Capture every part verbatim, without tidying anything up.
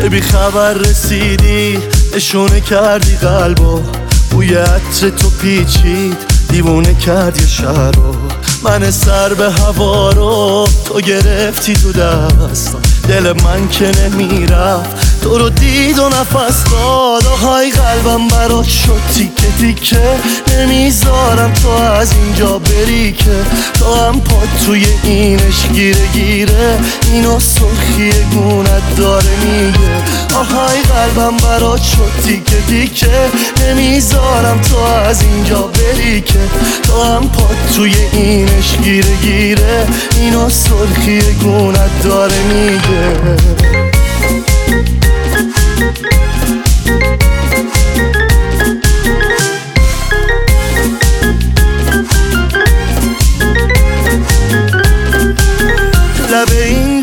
که بی خبر رسیدی نشونه کردی قلبو، بوی عطر تو پیچید دیوونه کردی شهر رو. من سر به هوا رو تو گرفتی تو دستم، دل من که نمیرفت تو رو دید و نفس داد. آهای قلبم برات شد تیکه تیکه، نمیذارم تو از اینجا بری که تو هم پاد توی اینش گیره گیره، اینو سرخی گونت داره میگه. آهای قلبم برات شد تیکه تیکه، نمیذارم تو از اینجا بری که تو هم پاد توی اینش گیره گیره، اینو سرخی گونت داره میگه. لب این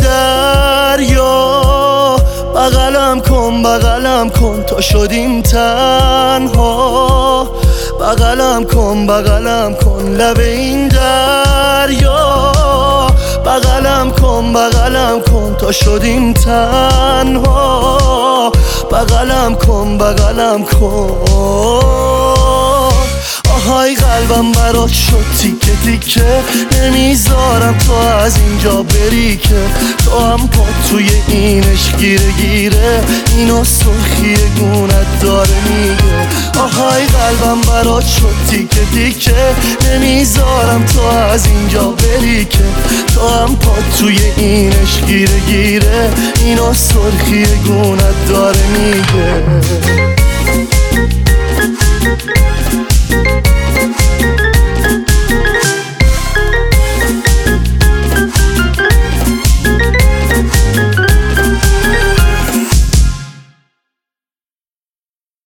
دریا بغلم کن بغلم کن تا شدیم تنها، بغلم کن بغلم کن. لب این دریا بغلم کن بغلم کن تا شدیم تنها، بغلم کن بغلم کن. آهای قلبم برات شد تیکه تیکه، نمیذارم تو از اینجا بری که تو هم پاد توی اینش گیره گیره، اینو سرخی گونت داره میگه. آهای قلبم برات شد تیکه تیکه، نمیذارم تو از اینجا بری که تو هم پاد توی اینش گیره گیره، اینو سرخی گونت داره میگه.